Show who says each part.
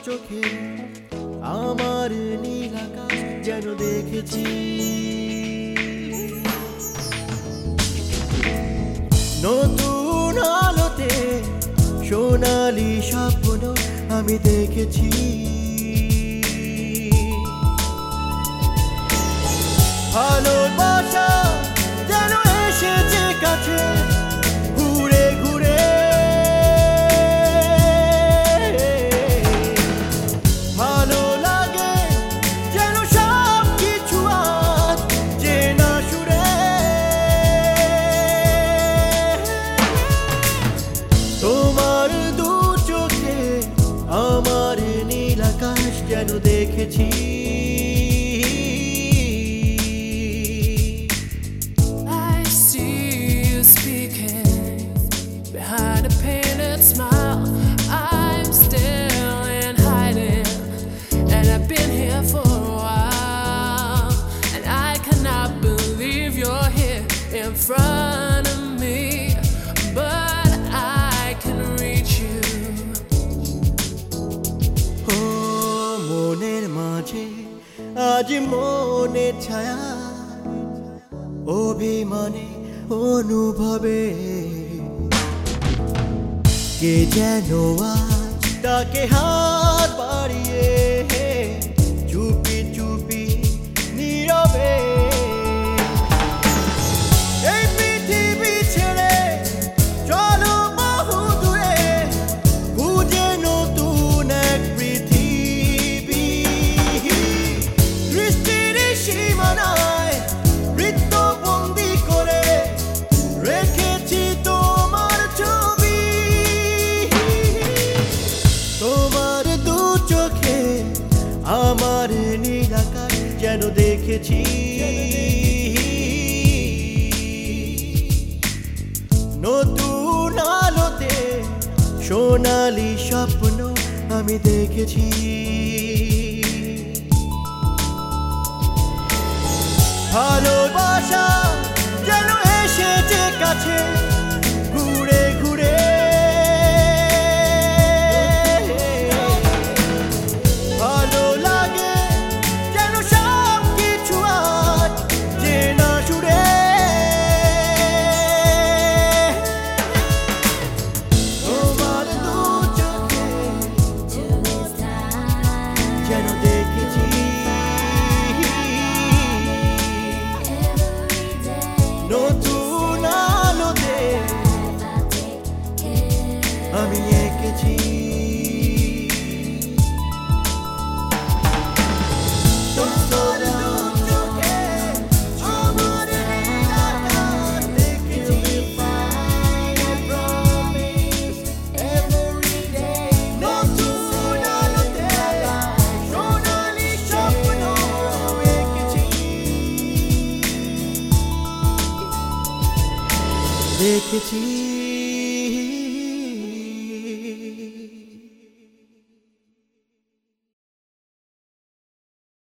Speaker 1: চোখে আমার নীল আকাশ যেন দেখেছি। নতুন আলোতে সোনালি স্বপ্ন আমি দেখেছি। ভালোবাসা যেন এসেছে কাছে ঘুরে ঘুরে। ভালো লাগে যেন সব কিছু আজ চেনা সুরে। তোমার দু চোখে আমার নীল আকাশ যেন দেখেছি।
Speaker 2: Behind a painted smile, I'm still in hiding, and I've been here for a while, and I cannot believe you're here in front of me, but I can reach you.
Speaker 1: Oh, moner majhe aaj moner chhaya obhimane অনুভবে কে যেন আজ তাকে হাত বাড়িয়ে চুপি চুপি নীরবে এই পৃথিবী ছেড়ে চলো বহু দূরে খুঁজে নতুন এক পৃথিবী। দৃষ্টির সীমানায় বৃত্তবন্দি করে রেখেছি তোমার ছবি। তোমার দু চোখে আমার নীল আকাশ যেন দেখেছি। নতুন আলোতে সোনালি স্বপ্ন আমি দেখেছি। ভালোবাসা যেন এসেছে কাছে ঘুরে ঘুরে। ভালো লাগে যেন সব কিছু আজ চেনা সুরে। তোমার দু চোখে যেন দেখেছি। নতুন আলোতে আমি এঁকেছি। তোমার দু চোখে আমার নীল আকাশ দেখেছি। নতুন আলোতে সোনালি স্বপ্ন এঁকেছি। দেখেছি।